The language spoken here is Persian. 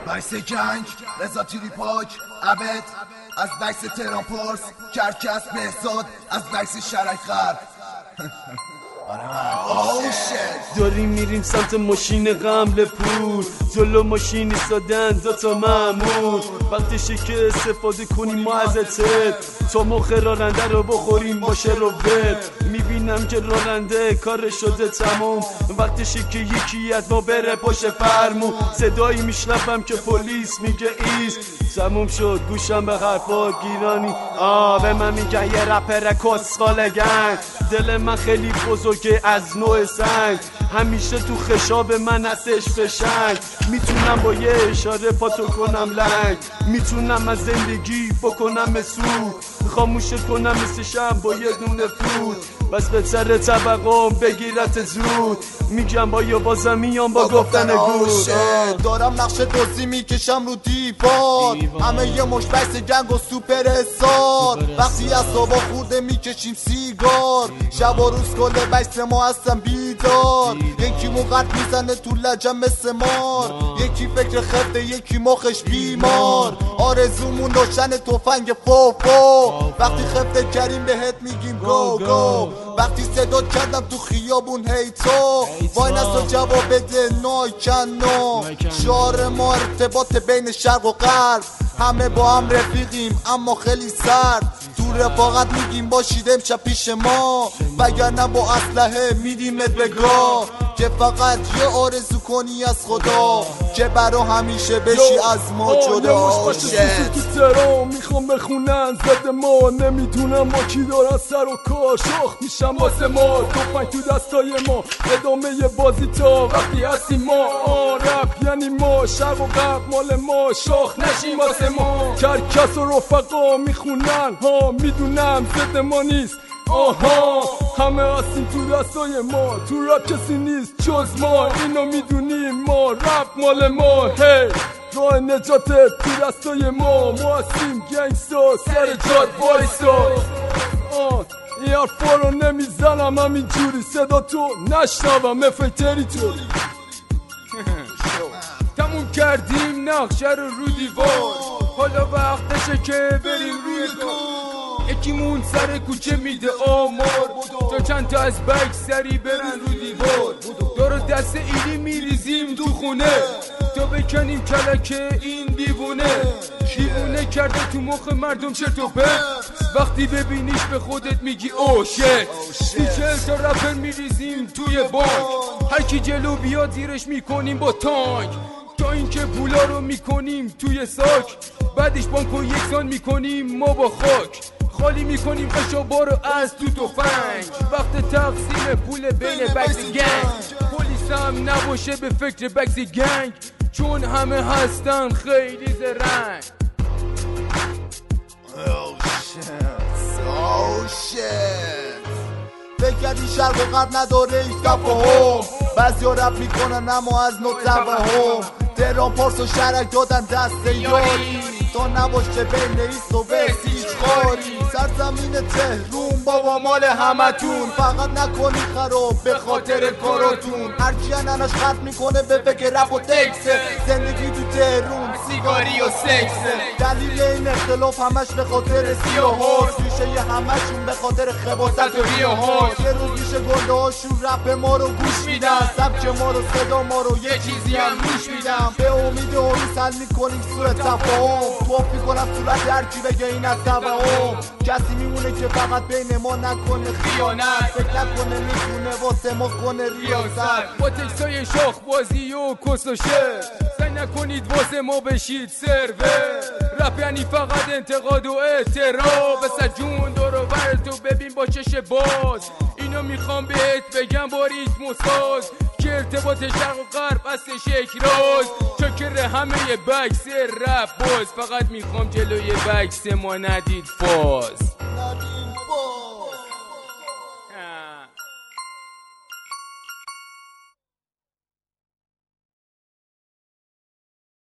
بکس گنگ رضا تیری پاک عبد از بکس تهران پارس کرکس بهزاد از بکس شرک غرب. داریم میریم سمت ماشین قمل پول، جلو ماشین ایستادن دوتا مامور. وقتشه که استفاده کنیم ما ازت تا مخ راننده رو بخوریم باشه رو ولد. میبینم که راننده کار شده تموم، وقتشه که یکی از ما بره پشت فرمون. صدایی میشنفم که پلیس میگه ایست، تموم شد گوشم به حرفا گیرانی. به من میگن یه رپر کسخالگن، دل من خیلی بزرگه از نوع سنگ، همیشه تو خشاب من هستش فشنگ. میتونم با یه اشاره پاتو کنم لنگ، میتونم از زندگی بکنم مسود، خاموشت کنم مثل شب با یه دونه فود. بس به سر طبقم بگیرت زود، میگم با یا بازم میام با گفتن گوش. دارم نقش دوزی میکشم رو دیوار، همه یه مش بکس گنگ و سوپر حسار. وقتی از صبح خورده میکشیم سیگار، شب و روز کل بکس ما هستم بیدار. یکی موقت میزنه تو لجم مثل مار، یکی فکر خفته یکی مخش بیمار. آرزومون روشن تفنگ فوفو، وقتی خفته کریم بهت میگیم گو گو. وقتی صدا کردم تو خیابون هی تو وای نسا جواب بده نایکنو. شعار ما ارتباط بین شرق و غرب، همه با هم رفیقیم اما خیلی سرد. تو رفاقت میگیم باشید امشب پیش ما، وگرنه با اسلحه میدیمت به گاه. که فقط یه آرزو کنی از خدا که برا همیشه بشی از ما جدا. تو تهران میخوام بخونن زد ما، نمیدونم با کی دارن سر و کار. شاخ میشم واسه ما، توفنگ تو دستای ما، ادامه بازی تا وقتی هستیم ما. رپ یعنی ما، شرق و غرب مال ما، شاخ نشیم واسه ما. کرکس و رفقا میخونن ها، میدونم زد ما نیست همه هستیم تو دستای ما. تو رپ کسی نیست جز ما، اینو میدونیم ما، رپ مال ما. راه نجات تو دستای ما، ما هستیم گنگستا سر جاد وایستا. این حرفا رو نمیزنم همینجوری صدا تو نشنوم مفی تریتوری. تموم کردیم نقشه رو دیوار، حالا وقتشه که بریم روی کار. یکیمون سر کوچه میده آمار، تا چند تا از بک سری برن رو دیوار. دارو دست ایلی میریزیم تو خونه تا بکنیم کلک این دیوونه. دیوونه کرده تو مخ مردم چرت و پرت، وقتی ببینیش به خودت میگی او شت. 40 تا رپر میریزیم توی بانک، هر کی جلو بیاد زیرش میکنیم با تانک. تا اینکه پولا رو میکنیم توی ساک، بعدش بانکو یکسان میکنیم ما با خاک. خالی میکنیم قشابا رو از تو تفنگ، وقت تقسیم پول بین بکس گنگ. پلیس هم نباشه به فکر بکس گنگ، چون همه هستن خیلی زرنگ. فکر کردی شرق و غرب نداره هیچ تفاهم، بعضیا رپ میکنن اما از نوع توهم. تهران پارس و شرک دادن دست یاری، تا نباشه بین ایست و وست هیچ خاری. سرزمین تهرون بابا مال همتون، فقط نکنی خراب به خاطر کاراتون. هرکی انانش خط میکنه به فکر رپ و تکسه، زندگی تو تهرون سیگاری و سکسه. دلیل این اختلاف همش به خاطر سیاهاست، ریشه همشون به خاطر خباست و ریاهاست. یه روز میشه گنده هاشون رپ ما رو گوش میدن، سبک ما رو صدا ما رو یه چیزی هم گوش میدن. به امید اون سل میکنیم سوء تفاهم، توف میکنم صورت هرکی بگه این از توهم. کسی میمونه که فقط بین ما نکنه خیانت، فکر نکنه میتونه واسه ما کنه ریاست. با تکسای شاخ بازی و کس و شعر، سعی نکنید واسه ما بشید سرور. رپ یعنی فقط انتقاد و احترام، بسر جون دور و بر تو ببین با چش باز. اینو میخوام بهت بگم با ریتم و ساز، که ارتباط شرق و غرب هستش یک راز. چکر همه بکس رپ باز، فقط میخوام جلوی بکس ما ندید فاز.